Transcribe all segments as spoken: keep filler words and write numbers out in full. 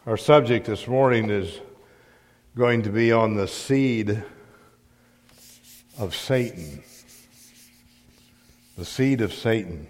Our subject this morning is going to be on the seed of Satan. The seed of Satan.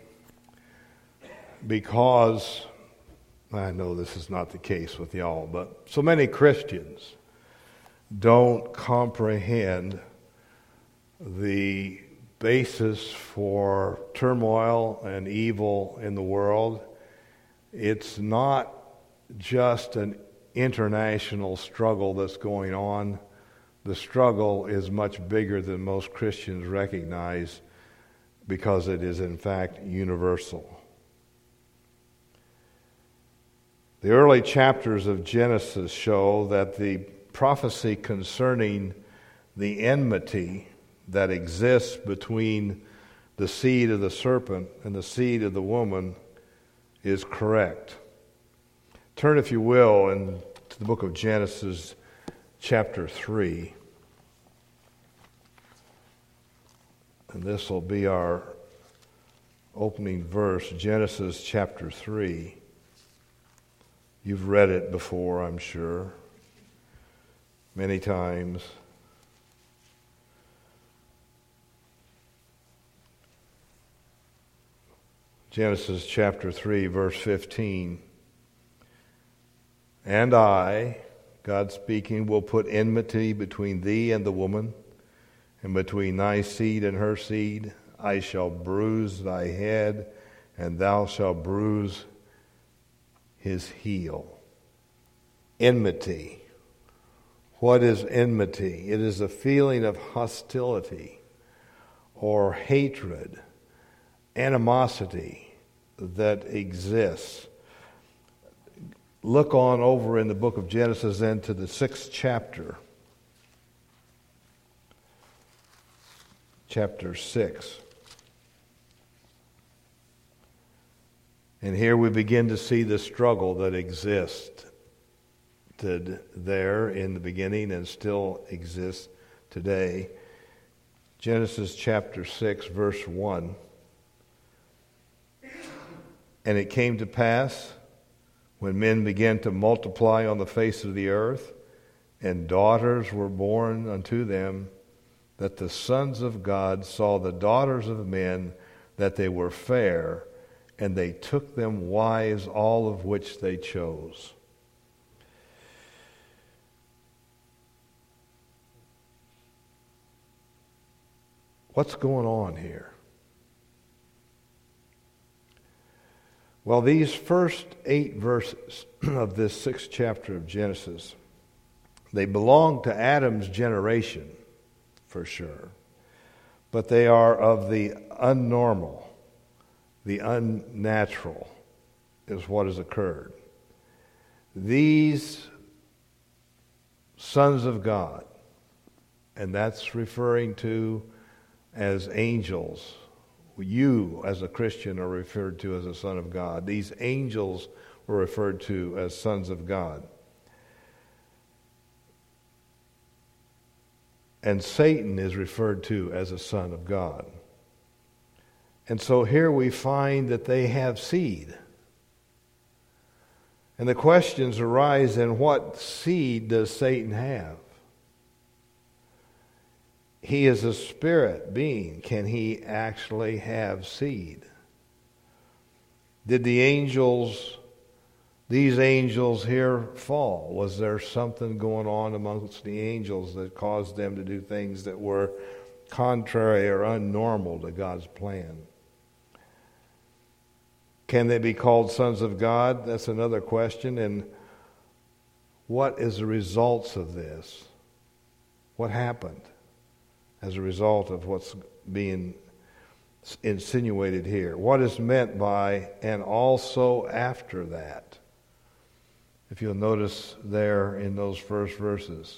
Because, I know this is not the case with y'all, but so many Christians don't comprehend the basis for turmoil and evil in the world. It's not just an international struggle that's going on. The struggle is much bigger than most Christians recognize because it is in fact universal. The early chapters of Genesis show that the prophecy concerning the enmity that exists between the seed of the serpent and the seed of the woman is correct. Turn, if you will, in, to the book of Genesis, chapter three. And this will be our opening verse, Genesis chapter three. You've read it before, I'm sure, many times. Genesis chapter three, verse fifteen. And I, God speaking, will put enmity between thee and the woman, and between thy seed and her seed. I shall bruise thy head, and thou shalt bruise his heel. Enmity. What is enmity? It is a feeling of hostility or hatred, animosity that exists. Look on over in the book of Genesis then to the sixth chapter. Chapter six. And here we begin to see the struggle that existed there in the beginning and still exists today. Genesis chapter six, verse one. And it came to pass, when men began to multiply on the face of the earth, and daughters were born unto them, that the sons of God saw the daughters of men, that they were fair, and they took them wives, all of which they chose. What's going on here? Well, these first eight verses of this sixth chapter of Genesis, they belong to Adam's generation, for sure. But they are of the unnormal, the unnatural, is what has occurred. These sons of God, and that's referring to as angels. You, as a Christian, are referred to as a son of God. These angels were referred to as sons of God. And Satan is referred to as a son of God. And so here we find that they have seed. And the questions arise, then what seed does Satan have? He is a spirit being. Can he actually have seed? Did the angels, these angels here fall? Was there something going on amongst the angels that caused them to do things that were contrary or unnormal to God's plan? Can they be called sons of God? That's another question. And what is the results of this? What happened as a result of what's being insinuated here? What is meant by and also after that? If you'll notice there in those first verses.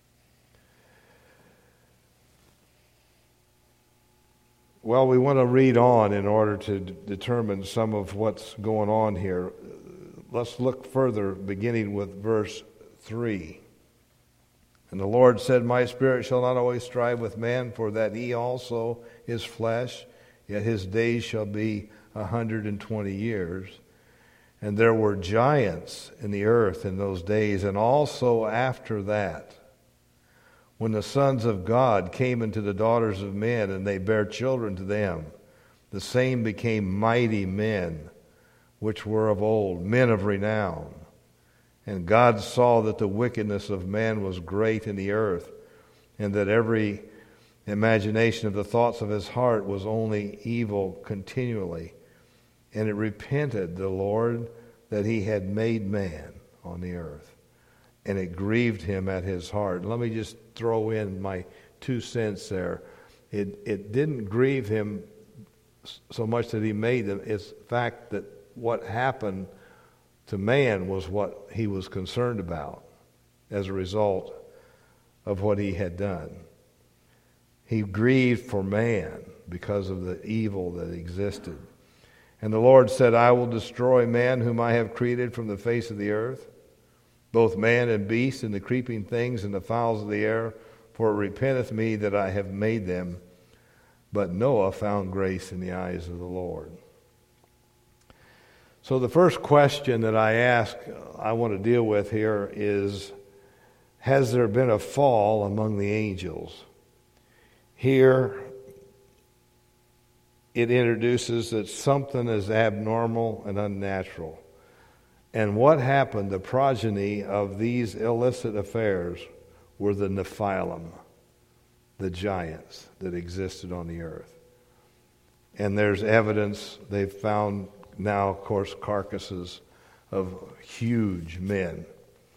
Well, we want to read on in order to d- determine some of what's going on here. Let's look further, beginning with verse three. And the Lord said, My spirit shall not always strive with man, for that he also is flesh, yet his days shall be a hundred and twenty years. And there were giants in the earth in those days, and also after that, when the sons of God came into the daughters of men, and they bare children to them, the same became mighty men, which were of old, men of renown. And God saw that the wickedness of man was great in the earth, and that every imagination of the thoughts of his heart was only evil continually. And it repented the Lord that he had made man on the earth, and it grieved him at his heart. Let me just throw in my two cents there. It it didn't grieve him so much that he made them. It's the fact that what happened to man was what he was concerned about as a result of what he had done. He grieved for man because of the evil that existed. And the Lord said, I will destroy man whom I have created from the face of the earth, both man and beast, and the creeping things and the fowls of the air, for it repenteth me that I have made them. But Noah found grace in the eyes of the Lord. So the first question that I ask, I want to deal with here is, has there been a fall among the angels? Here, it introduces that something is abnormal and unnatural. And what happened, the progeny of these illicit affairs were the Nephilim, the giants that existed on the earth. And there's evidence, they've found now, of course, carcasses of huge men.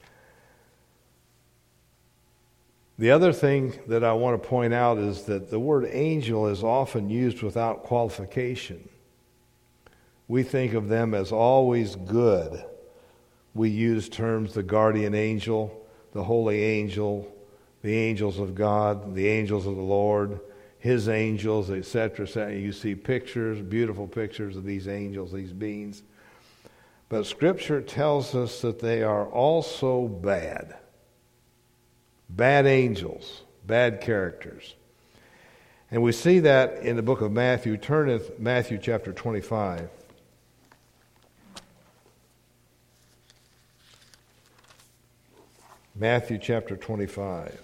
The other thing that I want to point out is that the word angel is often used without qualification. We think of them as always good. We use terms the guardian angel, the holy angel, the angels of God, the angels of the Lord, his angels, et cetera, et cetera. You see pictures, beautiful pictures of these angels, these beings. But Scripture tells us that they are also bad. Bad angels, bad characters. And we see that in the book of Matthew. Turn to Matthew chapter twenty-five. Matthew chapter twenty-five.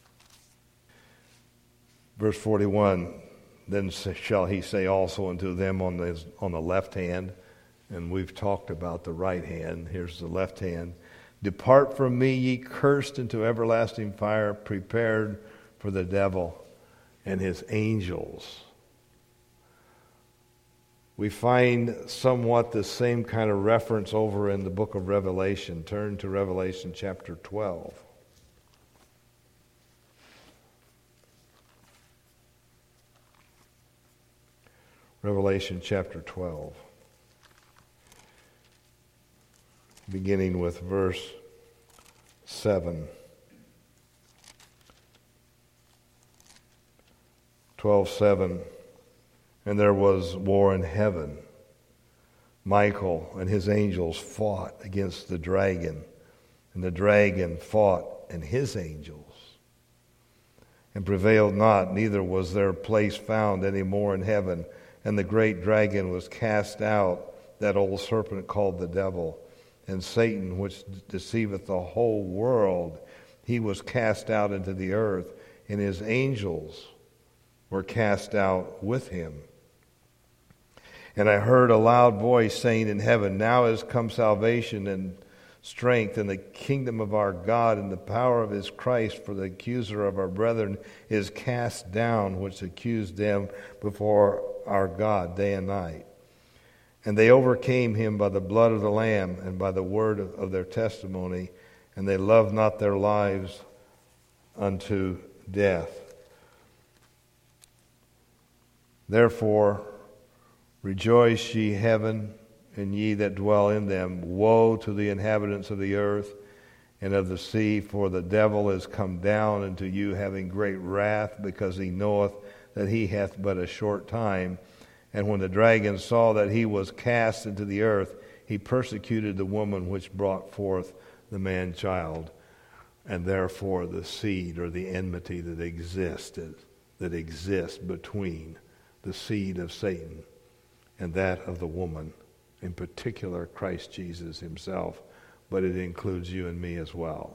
Verse forty-one, then shall he say also unto them on the, on the left hand, and we've talked about the right hand, here's the left hand, depart from me, ye cursed, into everlasting fire, prepared for the devil and his angels. We find somewhat the same kind of reference over in the book of Revelation. Turn to Revelation chapter twelve. Revelation chapter twelve. Beginning with verse seven. twelve seven. And there was war in heaven. Michael and his angels fought against the dragon, and the dragon fought and his angels, and prevailed not, neither was their place found any more in heaven. And the great dragon was cast out, that old serpent called the devil, and Satan, which deceiveth the whole world. He was cast out into the earth, and his angels were cast out with him. And I heard a loud voice saying in heaven, now is come salvation and strength and the kingdom of our God and the power of his Christ, for the accuser of our brethren is cast down, which accused them before our God day and night. And they overcame him by the blood of the Lamb and by the word of their testimony, and they loved not their lives unto death. Therefore, rejoice ye heaven, and ye that dwell in them. Woe to the inhabitants of the earth and of the sea, for the devil is come down unto you, having great wrath, because he knoweth that he hath but a short time. And when the dragon saw that he was cast into the earth, he persecuted the woman which brought forth the man-child. And therefore the seed, or the enmity that existed, that exists between the seed of Satan and that of the woman, in particular Christ Jesus himself, but it includes you and me as well.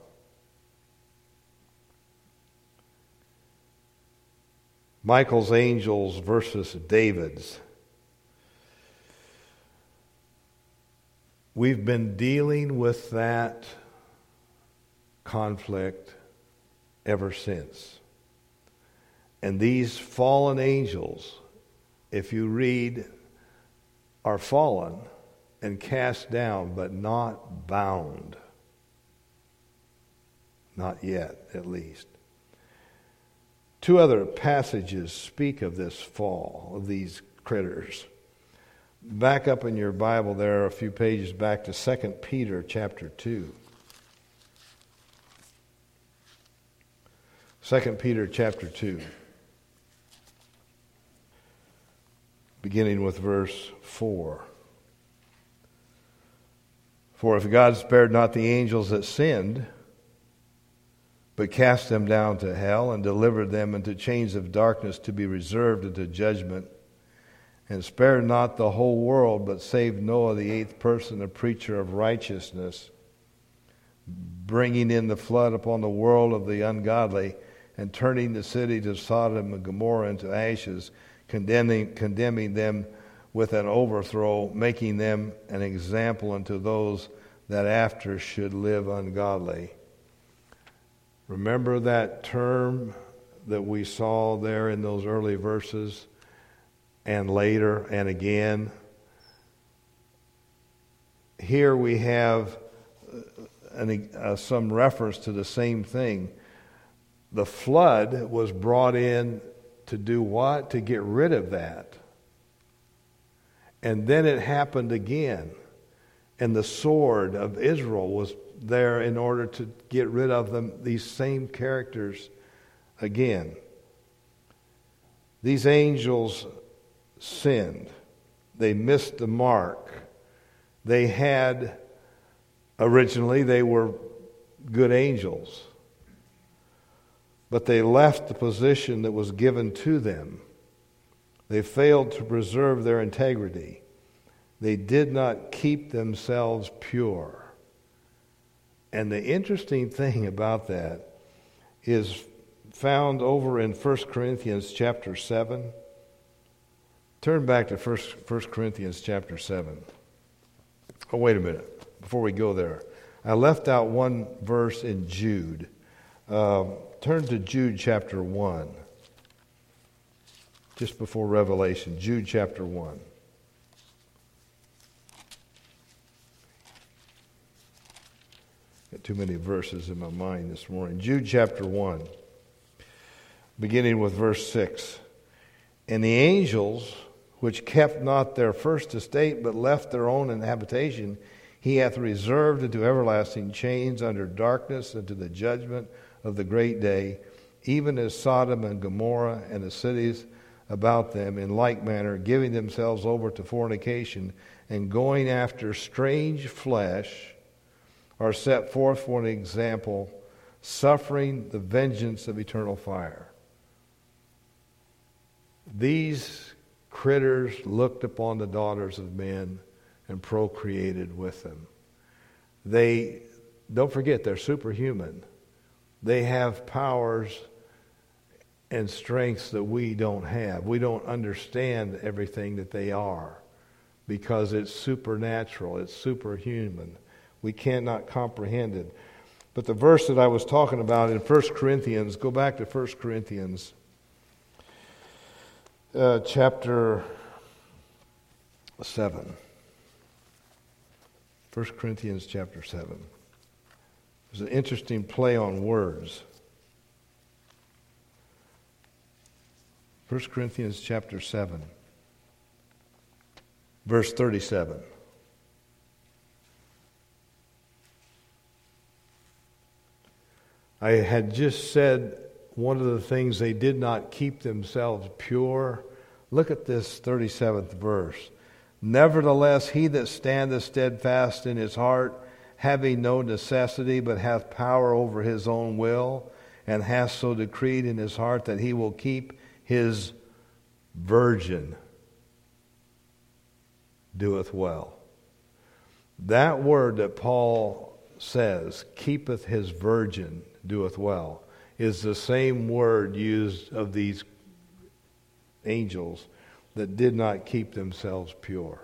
Michael's angels versus David's. We've been dealing with that conflict ever since. And these fallen angels, if you read, are fallen and cast down, but not bound. Not yet, at least. Two other passages speak of this fall, of these critters. Back up in your Bible there a few pages back to Second Peter chapter two. Second Peter chapter two. Beginning with verse four. For if God spared not the angels that sinned, but cast them down to hell and delivered them into chains of darkness to be reserved unto judgment, and spared not the whole world, but saved Noah, the eighth person, a preacher of righteousness, bringing in the flood upon the world of the ungodly, and turning the cities of Sodom and Gomorrah into ashes, condemning, condemning them with an overthrow, making them an example unto those that after should live ungodly. Remember that term that we saw there in those early verses, and later and again? Here we have an, uh, some reference to the same thing. The flood was brought in to do what? To get rid of that. And then it happened again. And the sword of Israel was there in order to get rid of them, these same characters again. These angels sinned. They missed the mark. They had, originally they were good angels, but they left the position that was given to them. They failed to preserve their integrity. They did not keep themselves pure. And the interesting thing about that is found over in First Corinthians chapter seven. Turn back to First Corinthians chapter seven. Oh, wait a minute. Before we go there, I left out one verse in Jude. Uh, turn to Jude chapter one. Just before Revelation. Jude chapter one. Got too many verses in my mind this morning. Jude chapter one. Beginning with verse six. And the angels, which kept not their first estate, but left their own habitation, he hath reserved into everlasting chains under darkness unto the judgment of the great day, even as Sodom and Gomorrah and the cities about them, in like manner, giving themselves over to fornication and going after strange flesh, are set forth for an example, suffering the vengeance of eternal fire. These critters looked upon the daughters of men and procreated with them. They, don't forget, they're superhuman. They have powers and strengths that we don't have. We don't understand everything that they are because it's supernatural, it's superhuman. We cannot comprehend it. But the verse that I was talking about in First Corinthians, go back to First Corinthians uh, chapter seven. First Corinthians chapter seven. There's an interesting play on words. First Corinthians chapter seven, verse thirty-seven. I had just said one of the things, they did not keep themselves pure. Look at this thirty-seventh verse. Nevertheless, he that standeth steadfast in his heart, having no necessity, but hath power over his own will, and hath so decreed in his heart that he will keep his virgin, doeth well. That word that Paul says, keepeth his virgin, doeth well, is the same word used of these angels that did not keep themselves pure.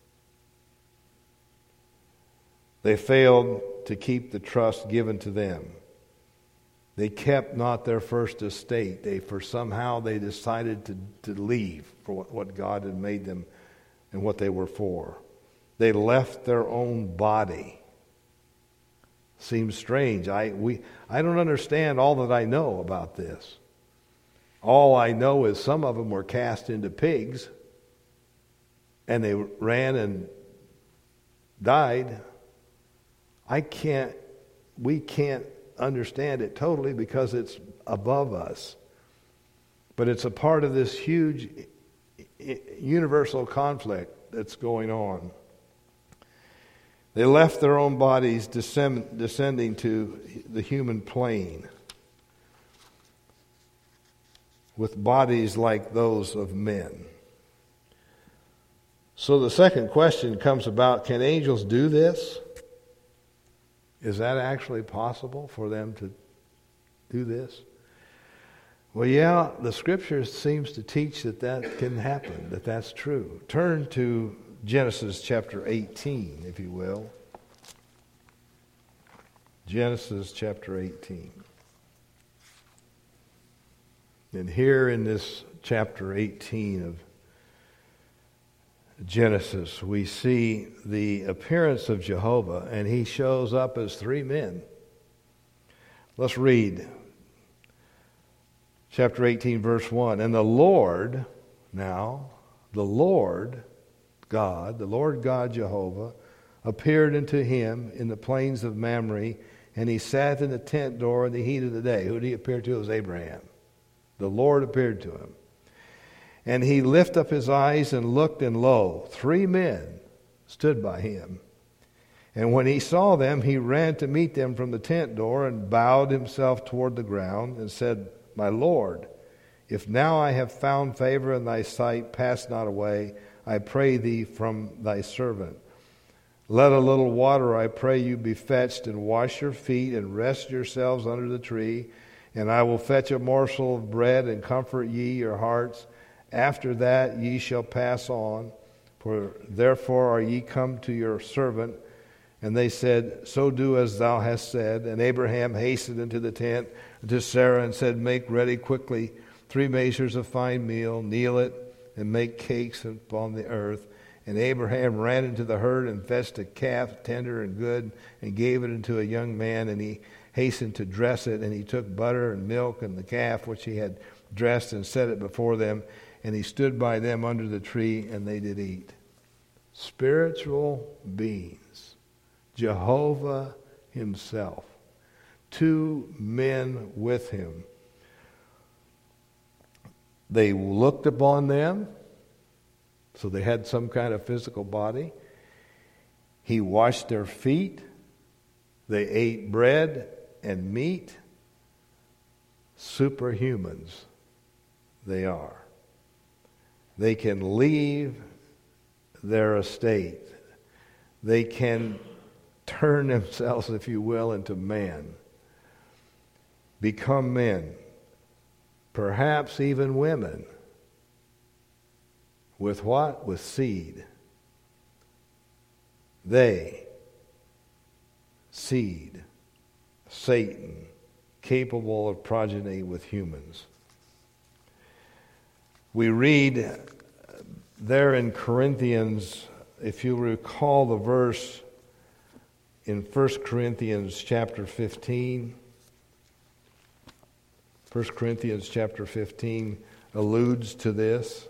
They failed to keep the trust given to them. They kept not their first estate. They, for somehow they decided to, to leave for what, what God had made them and what they were for. They left their own body. Seems strange. I we I don't understand all that I know about this. All I know is some of them were cast into pigs and they ran and died. I can't, we can't understand it totally because it's above us. But it's a part of this huge universal conflict that's going on. They left their own bodies descend, descending to the human plane with bodies like those of men. So the second question comes about, can angels do this? Is that actually possible for them to do this? Well, yeah, the Scripture seems to teach that that can happen, that that's true. Turn to Genesis chapter eighteen, if you will. Genesis chapter eighteen. And here in this chapter eighteen of Genesis, we see the appearance of Jehovah, and he shows up as three men. Let's read chapter eighteen, verse one. And the Lord, now, the Lord God, the Lord God Jehovah, appeared unto him in the plains of Mamre, and he sat in the tent door in the heat of the day. Who did he appear to? It was Abraham. The Lord appeared to him. And he lifted up his eyes and looked, and lo, three men stood by him. And when he saw them, he ran to meet them from the tent door and bowed himself toward the ground and said, My Lord, if now I have found favor in thy sight, pass not away, I pray thee, from thy servant. Let a little water, I pray you, be fetched, and wash your feet, and rest yourselves under the tree. And I will fetch a morsel of bread, and comfort ye your hearts. After that ye shall pass on, for therefore are ye come to your servant. And they said, So do as thou hast said. And Abraham hastened into the tent to Sarah and said, Make ready quickly three measures of fine meal, kneal it, and make cakes upon the earth. And Abraham ran into the herd and fetched a calf, tender and good, and gave it unto a young man, and he hastened to dress it. And he took butter and milk and the calf which he had dressed, and set it before them. And he stood by them under the tree, and they did eat. Spiritual beings. Jehovah himself. Two men with him. They looked upon them, so they had some kind of physical body. He washed their feet. They ate bread and meat. Superhumans they are. They can leave their estate. They can turn themselves, if you will, into man. Become men. Perhaps even women. With what? With seed. They, seed, Satan, capable of progeny with humans. We read there in Corinthians, if you recall the verse in First Corinthians chapter fifteen. First Corinthians chapter fifteen alludes to this.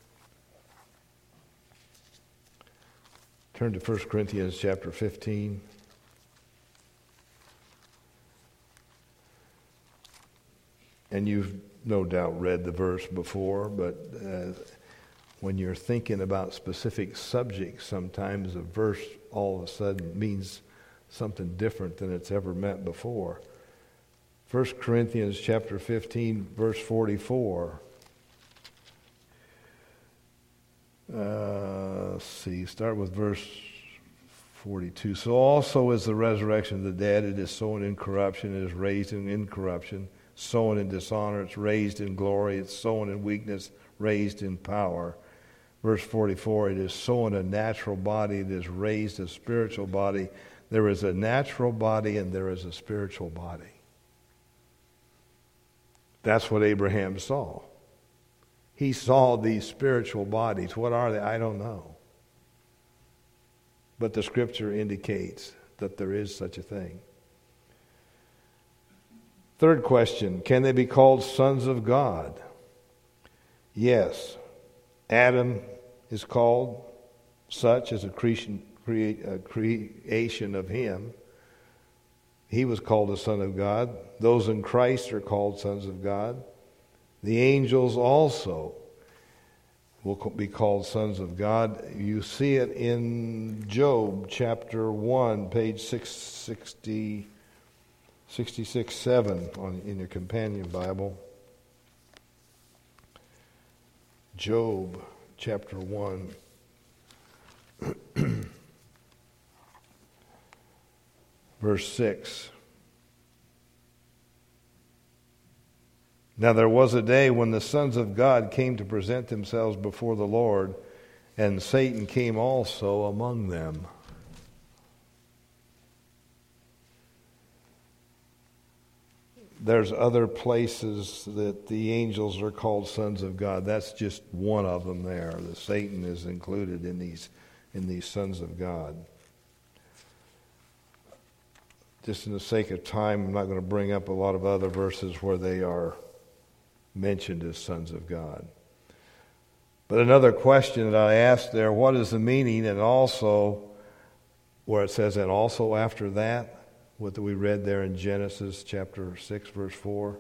Turn to First Corinthians chapter fifteen. And you've no doubt read the verse before, but uh, when you're thinking about specific subjects, sometimes a verse all of a sudden means something different than it's ever meant before. First Corinthians chapter fifteen, verse forty-four. Uh, let's see, start with verse forty-two. So also is the resurrection of the dead. It is sown in corruption, it is raised in incorruption. Sown in dishonor, it's raised in glory. It's sown in weakness, raised in power. Verse forty-four, it is sown a natural body, it is raised a spiritual body. There is a natural body and there is a spiritual body. That's what Abraham saw. He saw these spiritual bodies. What are they? I don't know. But the Scripture indicates that there is such a thing. Third question, can they be called sons of God? Yes. Adam is called such as a creation, create, a creation of him. He was called a son of God. Those in Christ are called sons of God. The angels also will be called sons of God. You see it in Job chapter one, page six sixty, sixty-six seven on, in your companion Bible. Job chapter one. Verse six. Now there was a day when the sons of God came to present themselves before the Lord, and Satan came also among them. There's other places that the angels are called sons of God. That's just one of them there. The Satan is included in these in these sons of God. Just in the sake of time, I'm not going to bring up a lot of other verses where they are mentioned as sons of God. But another question that I asked there, what is the meaning? And also, where it says, and also after that, what we read there in Genesis chapter six, verse four.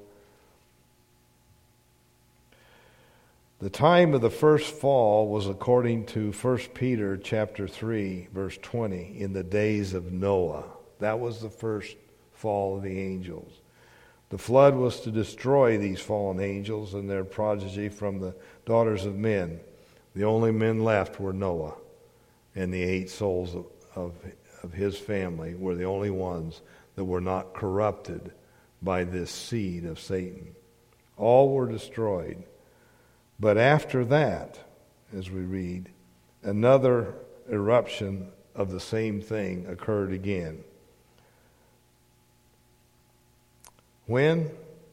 The time of the first fall was according to First Peter chapter three, verse twenty, in the days of Noah. That was the first fall of the angels. The flood was to destroy these fallen angels and their progeny from the daughters of men. The only men left were Noah, and the eight souls of, of, of his family were the only ones that were not corrupted by this seed of Satan. All were destroyed. But after that, as we read, another eruption of the same thing occurred again. When?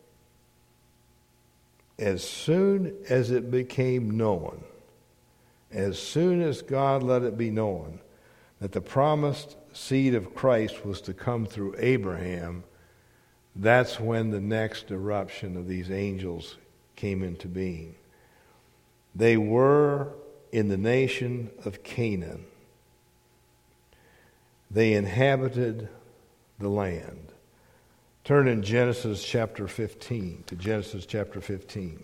As soon as it became known, as soon as God let it be known that the promised seed of Christ was to come through Abraham, that's when the next eruption of these angels came into being. They were in the nation of Canaan. They inhabited the land. Turn in Genesis chapter fifteen, to Genesis chapter fifteen.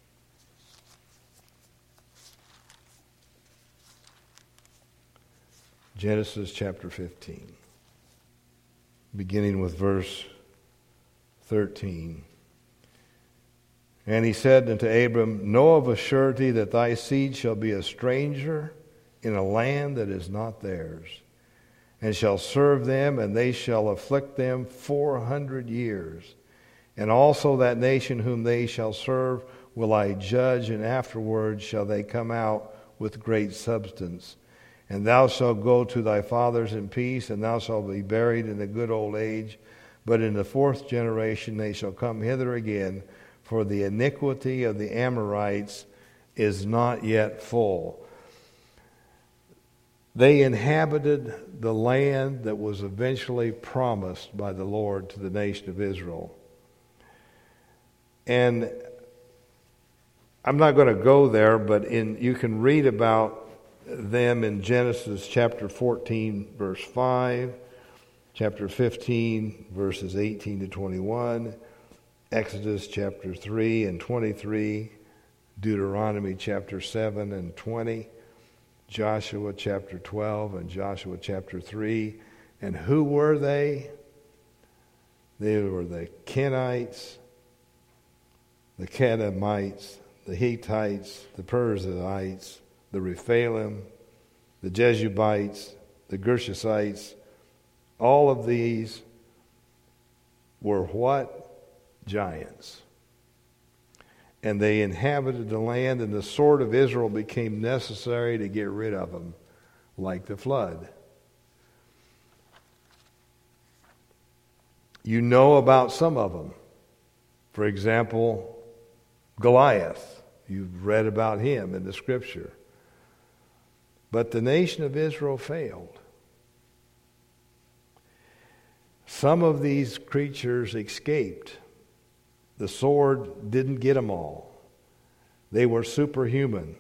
Genesis chapter fifteen, beginning with verse thirteen. And he said unto Abram, know of a surety that thy seed shall be a stranger in a land that is not theirs, and shall serve them, and they shall afflict them four hundred years. And also that nation whom they shall serve will I judge, and afterwards shall they come out with great substance. And thou shalt go to thy fathers in peace, and thou shalt be buried in a good old age. But in the fourth generation they shall come hither again, for the iniquity of the Amorites is not yet full. They inhabited the land that was eventually promised by the Lord to the nation of Israel. And I'm not going to go there, but in you can read about them in Genesis chapter fourteen, verse five, chapter fifteen, verses eighteen to twenty-one, Exodus chapter three and twenty-three, Deuteronomy chapter seven and twenty, Joshua chapter twelve and Joshua chapter three. And who were they? They were the Kenites, the Kadmonites, the Hittites, the Perizzites, the Rephaim, the Jebusites, the the Gershites, all of these were what? Giants. And they inhabited the land, and the sword of Israel became necessary to get rid of them, like the flood. You know about some of them. For example, Goliath. You've read about him in the Scripture. But the nation of Israel failed. Some of these creatures escaped. The sword didn't get them all. They were superhuman.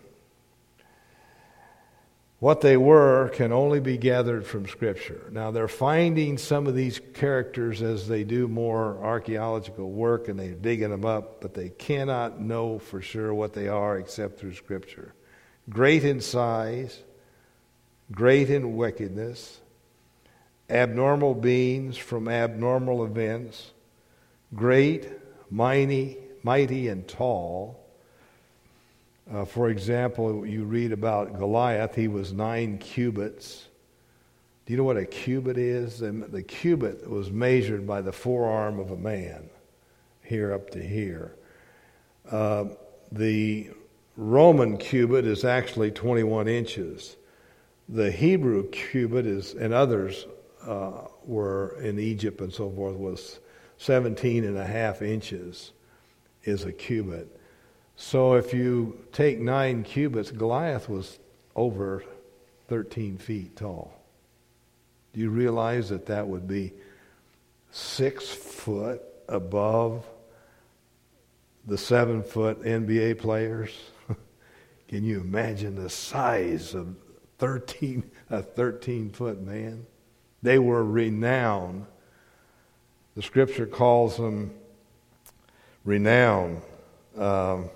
What they were can only be gathered from Scripture. Now, they're finding some of these characters as they do more archaeological work, and they're digging them up, but they cannot know for sure what they are except through Scripture. Great in size, great in wickedness, abnormal beings from abnormal events, great, mighty, mighty and tall. Uh, for example, you read about Goliath, he was nine cubits. Do you know what a cubit is? The, the cubit was measured by the forearm of a man, here up to here. Uh, the Roman cubit is actually twenty-one inches. The Hebrew cubit is, and others uh, were in Egypt and so forth, was seventeen and a half inches is a cubit. So if you take nine cubits, Goliath was over thirteen feet tall. Do you realize that that would be six foot above the seven foot N B A players? Can you imagine the size of thirteen a thirteen foot man? They were renowned. The Scripture calls them renowned. Um,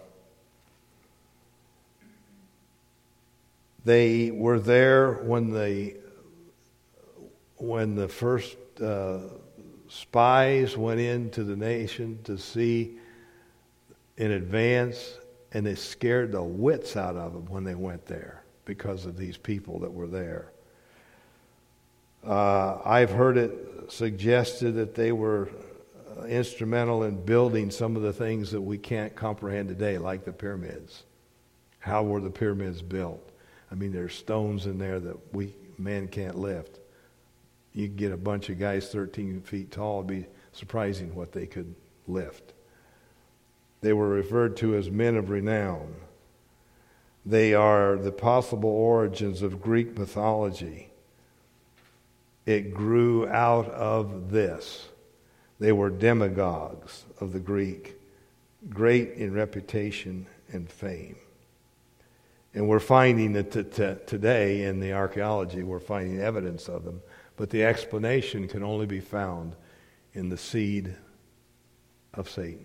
They were there when the when the first uh, spies went into the nation to see in advance, and they scared the wits out of them when they went there because of these people that were there. Uh, I've heard it suggested that they were uh, instrumental in building some of the things that we can't comprehend today, like the pyramids. How were the pyramids built? I mean, there's stones in there that we man can't lift. You get a bunch of guys thirteen feet tall, it'd be surprising what they could lift. They were referred to as men of renown. They are the possible origins of Greek mythology. It grew out of this. They were demagogues of the Greek, great in reputation and fame. And we're finding that t- t- today in the archaeology, we're finding evidence of them. But the explanation can only be found in the seed of Satan.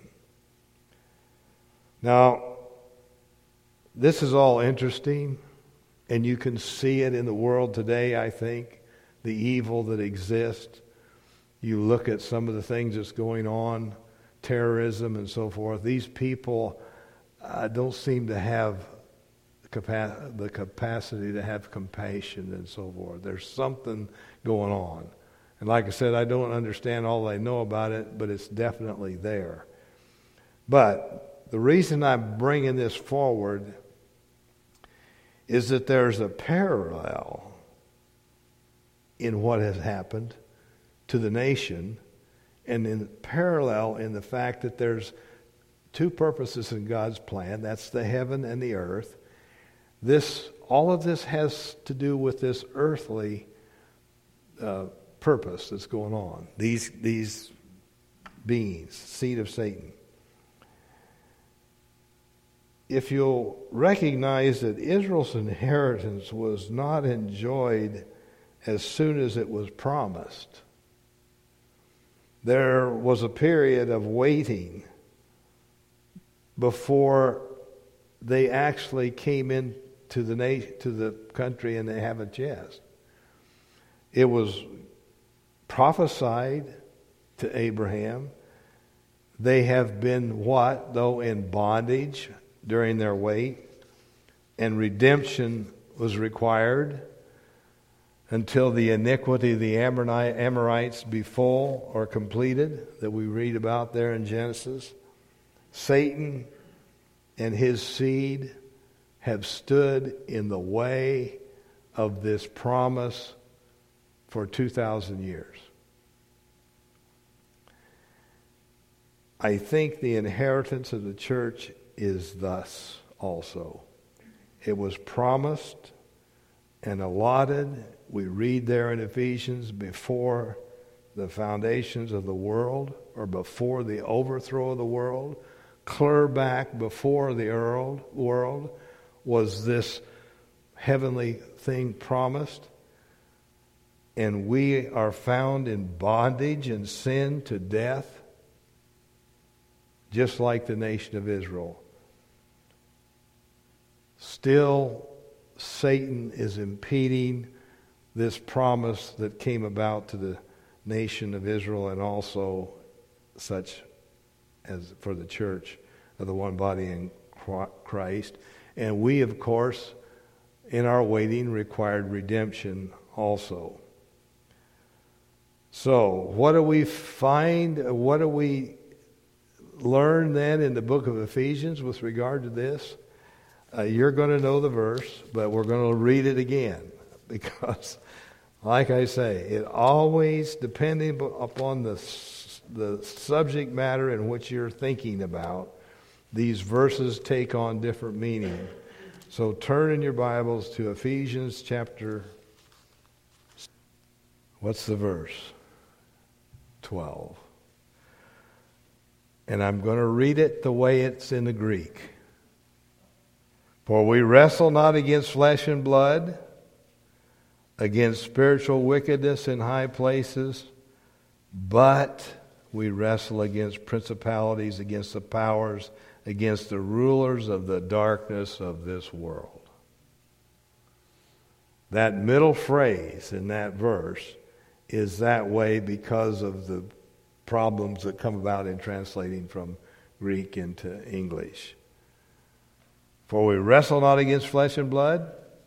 Now, this is all interesting, and you can see it in the world today, I think, the evil that exists. You look at some of the things that's going on, terrorism and so forth. These people uh, don't seem to have the capacity to have compassion and so forth. There's something going on. And like I said, I don't understand all I know about it, but it's definitely there. But the reason I'm bringing this forward is that there's a parallel in what has happened to the nation, and in parallel in the fact that there's two purposes in God's plan. That's the heaven and the earth. This, all of this has to do with this earthly uh, purpose that's going on. These these beings, seed of Satan. If you'll recognize that Israel's inheritance was not enjoyed as soon as it was promised, there was a period of waiting before they actually came in to the nation, to the country, and they haven't yet. It was prophesied to Abraham. They have been what, though, in bondage during their wait, and redemption was required. until the iniquity of the Amorites be full or completed, that we read about there in Genesis. Satan and his seed have stood in the way of this promise for two thousand years. I think the inheritance of the church is thus also. It was promised and allotted. We read there in Ephesians, before the foundations of the world, or before the overthrow of the world, clear back before the world, was this heavenly thing promised. And we are found in bondage and sin to death, just like the nation of Israel. Still, Satan is impeding this promise that came about to the nation of Israel, and also such as for the church of the one body in Christ. And we, of course, in our waiting, required redemption also. So, what do we find? What do we learn then in the book of Ephesians with regard to this? Uh, you're going to know the verse, but we're going to read it again, because, like I say, it always, depending upon the the subject matter in which you're thinking about, these verses take on different meaning. So turn in your Bibles to Ephesians chapter, what's the verse? twelve. And I'm going to read it the way it's in the Greek. For we wrestle not against flesh and blood, against spiritual wickedness in high places, but we wrestle against principalities, against the powers, against the rulers of the darkness of this world. That middle phrase in that verse is that way because of the problems that come about in translating from Greek into English. For we wrestle not against flesh and blood.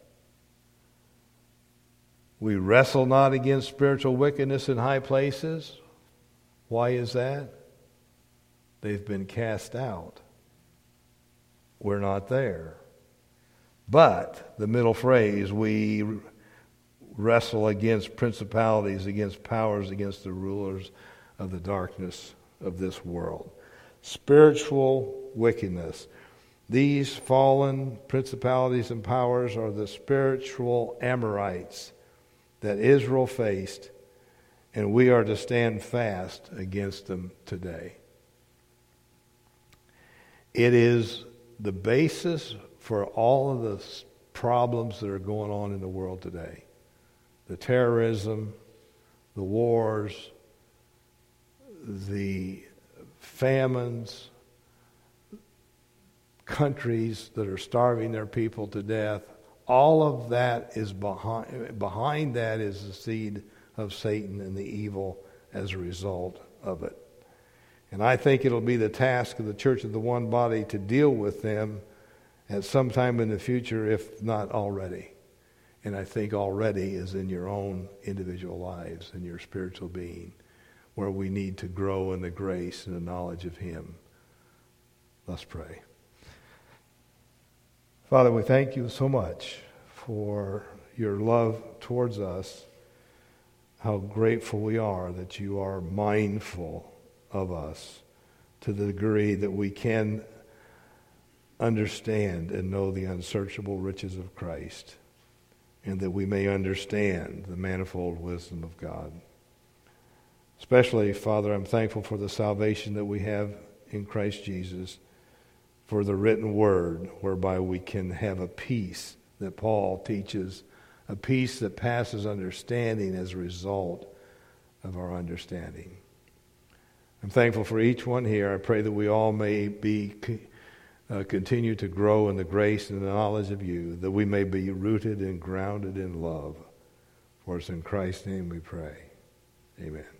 We wrestle not against spiritual wickedness in high places. Why is that? They've been cast out. We're not there. But the middle phrase, we wrestle against principalities, against powers, against the rulers of the darkness of this world. Spiritual wickedness. These fallen principalities and powers are the spiritual Amorites that Israel faced, and we are to stand fast against them today. It is the basis for all of the problems that are going on in the world today. The terrorism, the wars, the famines, countries that are starving their people to death. All of that is behind, behind that is the seed of Satan and the evil as a result of it. And I think it'll be the task of the Church of the One Body to deal with them at some time in the future, if not already. And I think already is in your own individual lives and your spiritual being, where we need to grow in the grace and the knowledge of Him. Let's pray. Father, we thank you so much for your love towards us. How grateful we are that you are mindful of us to the degree that we can understand and know the unsearchable riches of Christ, and that we may understand the manifold wisdom of God. Especially, Father, I'm thankful for the salvation that we have in Christ Jesus, for the written word whereby we can have a peace that Paul teaches, a peace that passes understanding as a result of our understanding. I'm thankful for each one here. I pray that we all may be uh, continue to grow in the grace and the knowledge of you, that we may be rooted and grounded in love. For it's in Christ's name we pray. Amen.